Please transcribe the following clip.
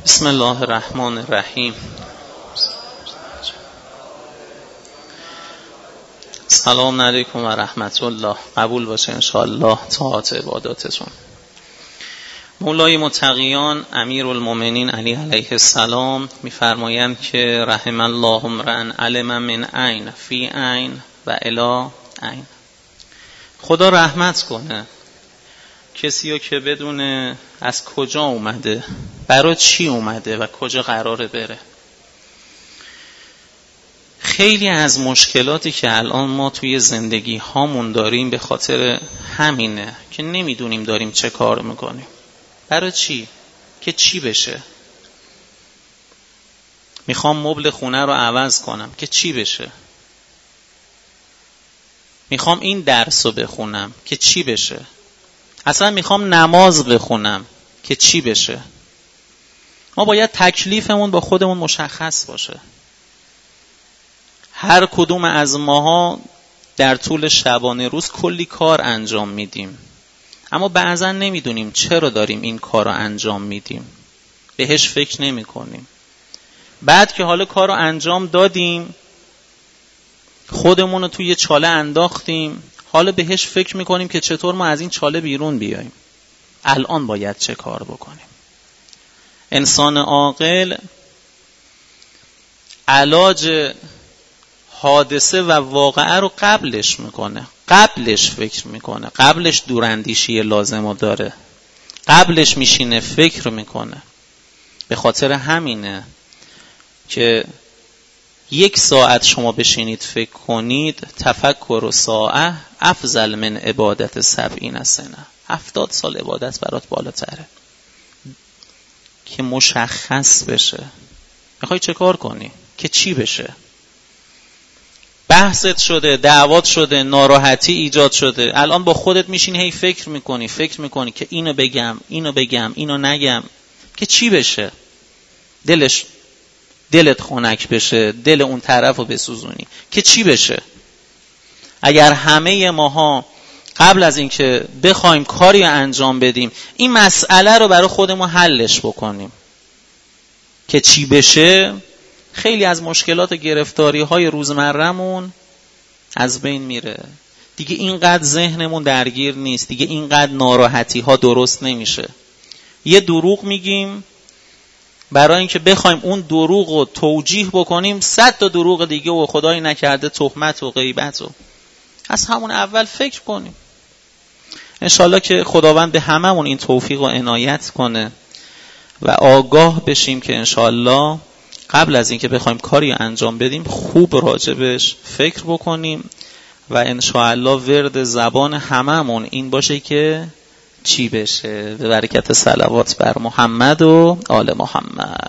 بسم الله الرحمن الرحیم. سلام علیکم و رحمت الله. قبول باشه انشاءالله طاعت عباداتتون. مولای متقیان امیرالمومنین علی علیه السلام می‌فرمایند که رحم الله امرأ علم من عین فی عین و الی عین. خدا رحمت کنه کسی رو که بدونه از کجا اومده، برای چی اومده و کجا قراره بره. خیلی از مشکلاتی که الان ما توی زندگی هامون داریم به خاطر همینه که نمیدونیم داریم چه کار میکنیم، برای چی، که چی بشه. میخوام مبل خونه رو عوض کنم، که چی بشه. میخوام این درس رو بخونم، که چی بشه. اصلا میخوام نماز بخونم، که چی بشه. ما باید تکلیفمون با خودمون مشخص باشه. هر کدوم از ماها در طول شبانه روز کلی کار انجام میدیم، اما بعضا نمیدونیم چرا داریم این کار رو انجام میدیم، بهش فکر نمی کنیم. بعد که حالا کار رو انجام دادیم، خودمون رو توی چاله انداختیم، حالا بهش فکر میکنیم که چطور ما از این چاله بیرون بیاییم. الان باید چه کار بکنیم. انسان عاقل علاج حادثه و واقعه رو قبلش میکنه، قبلش فکر میکنه، قبلش دوراندیشی لازم داره، قبلش میشینه فکر میکنه. به خاطر همینه که 1 ساعت شما بشینید فکر کنید، تفکر و ساعه افضل من عبادت 70 سنه. 70 سال عبادت برات بالاتره. که مشخص بشه میخوای چه کار کنی، که چی بشه. بحثت شده، دعوات شده، ناراحتی ایجاد شده، الان با خودت میشین هی فکر میکنی که اینو بگم، اینو نگم، که چی بشه. دلت خنک بشه، دل اون طرف رو بسوزونی، که چی بشه. اگر همه ماها قبل از اینکه بخوایم کاری انجام بدیم این مسئله رو برای خودمون حلش بکنیم که چی بشه، خیلی از مشکلات و گرفتاری های روزمره‌مون از بین میره. دیگه اینقدر ذهنمون درگیر نیست، دیگه اینقدر ناراحتی ها درست نمیشه. یه دروغ میگیم، برای اینکه بخوایم اون دروغ رو توجیه بکنیم 100 تا دروغ دیگه و خدای نکرده تهمت و غیبت. و از همون اول فکر کنیم. انشالله که خداوند به هممون این توفیق و عنایت کنه و آگاه بشیم که انشالله قبل از اینکه بخوایم کاری انجام بدیم خوب راجبش فکر بکنیم و انشالله ورد زبان هممون این باشه که چی بشه. به برکت صلوات بر محمد و آل محمد.